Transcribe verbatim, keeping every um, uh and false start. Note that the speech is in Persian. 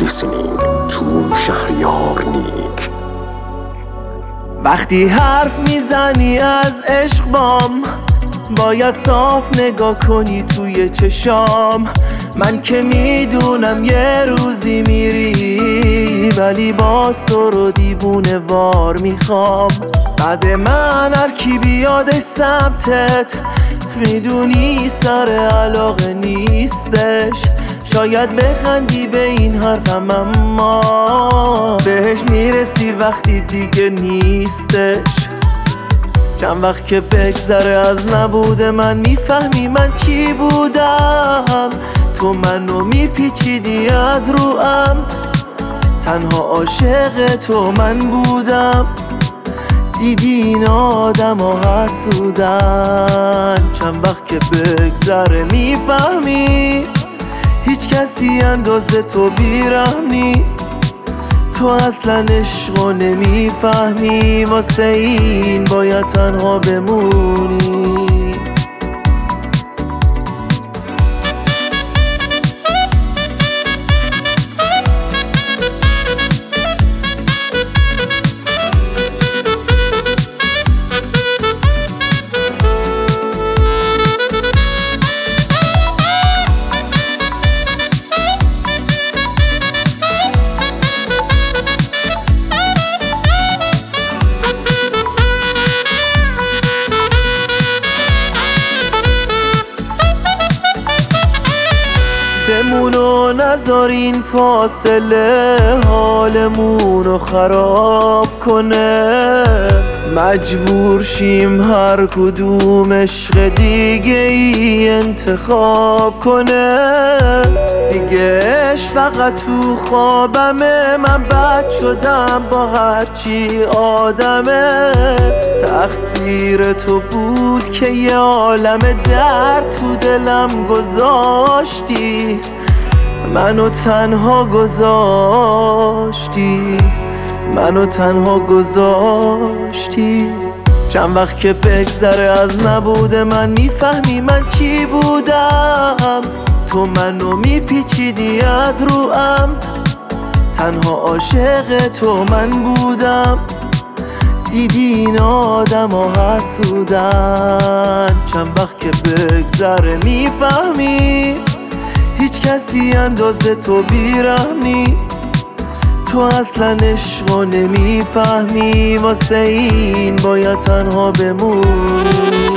listening to شهریار نیک. وقتی حرف میزنی از عشق بام، باید صاف نگاه کنی توی چشام. من که میدونم یه روزی میری، ولی با سر و دیوونه وار میخوام. بعد من هر کی بیادش سمتت، میدونی سر علاقه نیستش. شاید بخندی به این حرفم، اما بهش میرسی وقتی دیگه نیستش. چند وقت که بگذره از نبود من، میفهمی من چی بودم. تو منو میپیچیدی از روام، تنها عاشق تو من بودم. دیدی این آدم ها حسودن. چند وقت که بگذره میفهمی هیچ کسی اندازه تو بیرحم نیست. تو اصلا عشقو نمیفهمی، واسه این باید تنها بمونی. بمون و نذار این فاصله حالمونو خراب کنه. مجبور شیم هر کدوم عشق دیگه ای انتخاب کنه. دیگه عشق فقط تو خوابمه، من بد شدم با هرچی آدمه. تقصیر تو بود که یه عالم درد تو دلم گذاشتی، منو تنها گذاشتی، منو تنها گذاشتی. چند وقت که بگذره از نبود من، میفهمی من چی بودم. تو منو میپیچیدی از روام، تنها عاشق تو من بودم. دیدی این آدم ها حسودن. چند وقت که بگذره میفهمی هیچ کسی اندازه تو بیرحم نیست. تو اصلا عشقو نمیفهمی، واسه این باید تنها بمونی.